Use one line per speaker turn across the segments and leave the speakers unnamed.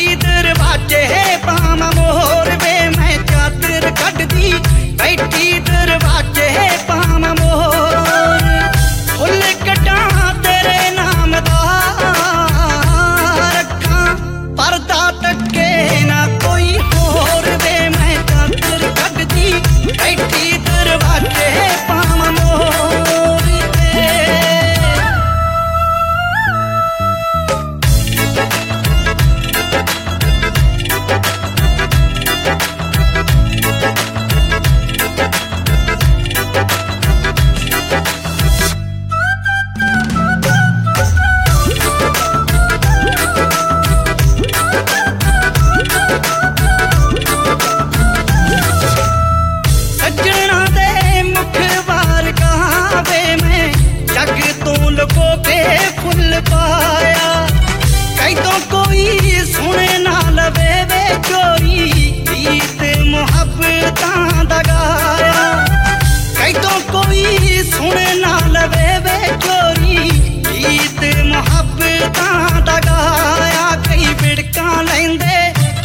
दरवाजे पाम मोर वे मैं चादर कटदी बैठी दरवाजे पाम मोर फुल कटा तेरे नाम दा रखा पर्दा तके ना कोई होर वे मैं चादर कटदी बैठी दरवाजे पाम मोर फुल पाया कई तो कोई सुने ना लवे वे चोरी गीत मुहब्बतां दा गाया कई तो कोई सुने ना लवे वे चोरी गीत मुहब्बतां दा गाया कई बिड़कां लैंदे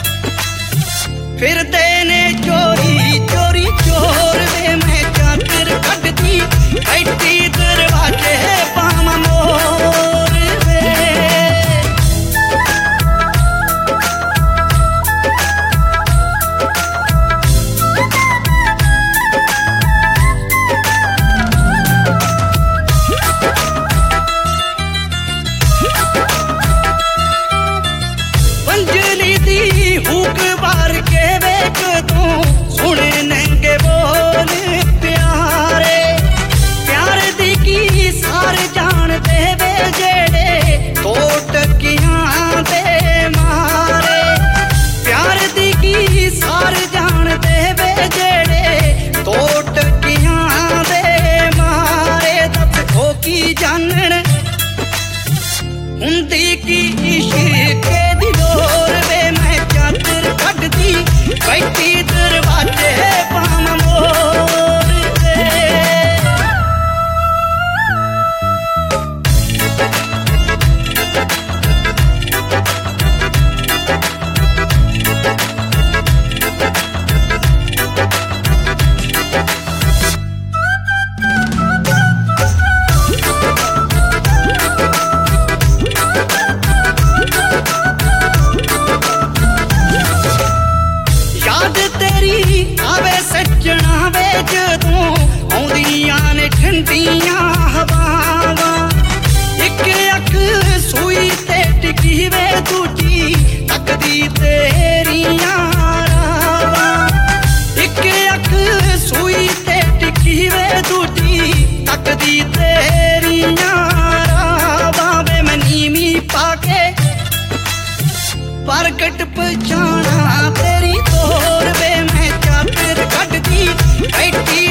फिरदे ने चोरी चोरी चोर दे मैं चादर कटदी बैठी दरवाजे पाम मोर वे पंजली दी हुक बार के वेख तू सुने नंगे बोल प्यारे प्यार दी की सार जान दे वे जेड़े तो टकियां दे मारे प्यार दी की सार जान दे वे जेड़े तो टकियां दे मारे दस खो की जानन हुंदी की इश्क दी डोर वे मैं चादर कटदी बैठी दरवाजे पाम मोर वे आवे सजना वे जदों आउंदियां ने ठंडियां हवावां एक अख सूई ते टिकी वे दूजी तकदी तेरियां रावां एक अख सूई ते टिकी वे दूजी तकदी तेरियां रावां वे मनीमी पाके प्रगट पछाणा तेरी तोर वे मैं चादर कटदी बैठी